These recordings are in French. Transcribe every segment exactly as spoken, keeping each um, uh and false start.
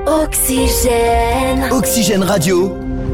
Oxygène. Oxygène Radio,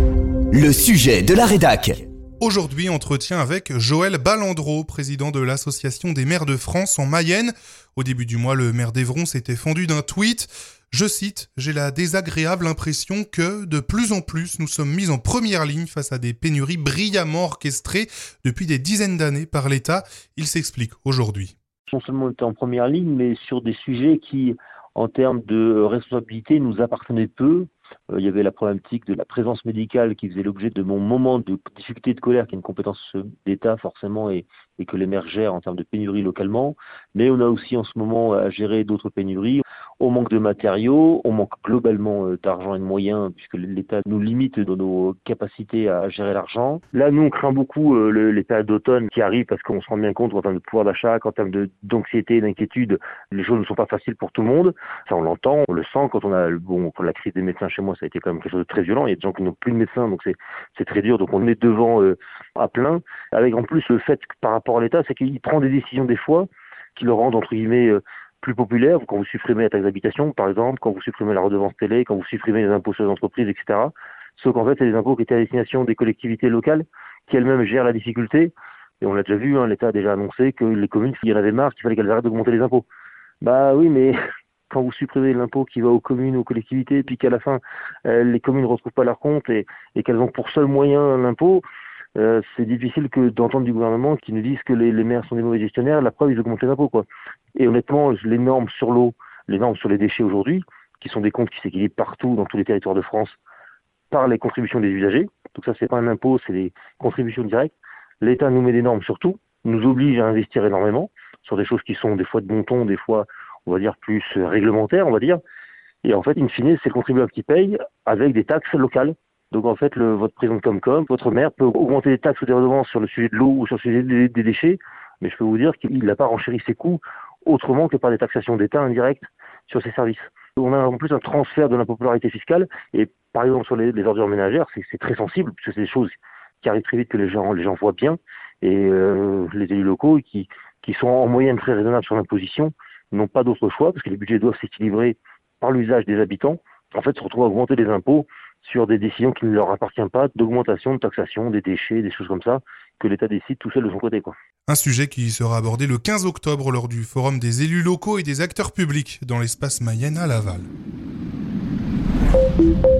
le sujet de la rédac. Aujourd'hui, entretien avec Joël Balandreau, président de l'Association des maires de France en Mayenne. Au début du mois, le maire d'Evron s'était fendu d'un tweet. Je cite, « J'ai la désagréable impression que, de plus en plus, nous sommes mis en première ligne face à des pénuries brillamment orchestrées depuis des dizaines d'années par l'État. » Il s'explique aujourd'hui. Non seulement on était en première ligne, mais sur des sujets qui, en termes de responsabilité, nous appartenaient peu. Euh, il y avait la problématique de la présence médicale qui faisait l'objet de mon moment de difficulté de colère, qui est une compétence d'État forcément et, et que les maires gèrent en termes de pénurie localement. Mais on a aussi en ce moment à gérer d'autres pénuries. On manque de matériaux, on manque globalement d'argent et de moyens puisque l'État nous limite dans nos capacités à gérer l'argent. Là, nous, on craint beaucoup euh, le, les périodes d'automne qui arrivent parce qu'on se rend bien compte qu'en termes de pouvoir d'achat, qu'en termes de, d'anxiété, d'inquiétude, les choses ne sont pas faciles pour tout le monde. Ça, on l'entend, on le sent quand on a, bon, quand la crise des médecins chez moi, ça a été quand même quelque chose de très violent. Il y a des gens qui n'ont plus de médecins, donc c'est, c'est très dur. Donc on est devant euh, à plein. Avec en plus le fait que par rapport à l'État, c'est qu'il prend des décisions des fois qui le rendent entre guillemets euh, plus populaire, quand vous supprimez la taxe d'habitation, par exemple, quand vous supprimez la redevance télé, quand vous supprimez les impôts sur les entreprises, et cetera. Sauf qu'en fait, c'est des impôts qui étaient à destination des collectivités locales, qui elles-mêmes gèrent la difficulté. Et on l'a déjà vu, hein, l'État a déjà annoncé que les communes, s'il y en avait marre, qu'il fallait qu'elles arrêtent d'augmenter les impôts. Bah oui, mais quand vous supprimez l'impôt qui va aux communes, aux collectivités, puis qu'à la fin, euh, les communes ne retrouvent pas leur compte et, et qu'elles ont pour seul moyen l'impôt, Euh, c'est difficile que d'entendre du gouvernement qui nous dise que les, les maires sont des mauvais gestionnaires. La preuve, ils augmentent les impôts, quoi. Et honnêtement, les normes sur l'eau, les normes sur les déchets aujourd'hui, qui sont des comptes qui s'équilibrent partout dans tous les territoires de France par les contributions des usagers. Donc ça, c'est pas un impôt, c'est des contributions directes. L'État nous met des normes sur tout, nous oblige à investir énormément sur des choses qui sont des fois de bon ton, des fois, on va dire, plus réglementaires, on va dire. Et en fait, in fine, c'est le contribuable qui paye avec des taxes locales. Donc en fait, le, votre président de Comcom, votre maire peut augmenter les taxes ou des redevances sur le sujet de l'eau ou sur le sujet des, des déchets, mais je peux vous dire qu'il n'a pas renchéri ses coûts autrement que par des taxations d'État indirectes sur ses services. On a en plus un transfert de l'impopularité fiscale, et par exemple sur les, les ordures ménagères, c'est, c'est très sensible, puisque c'est des choses qui arrivent très vite que les gens, les gens voient bien, et euh, les élus locaux qui, qui sont en moyenne très raisonnables sur l'imposition n'ont pas d'autre choix, parce que les budgets doivent s'équilibrer par l'usage des habitants, en fait se retrouvent à augmenter les impôts sur des décisions qui ne leur appartiennent pas, d'augmentation, de taxation, des déchets, des choses comme ça, que l'État décide tout seul de son côté, quoi. Un sujet qui sera abordé le quinze octobre lors du Forum des élus locaux et des acteurs publics dans l'espace Mayenne à Laval.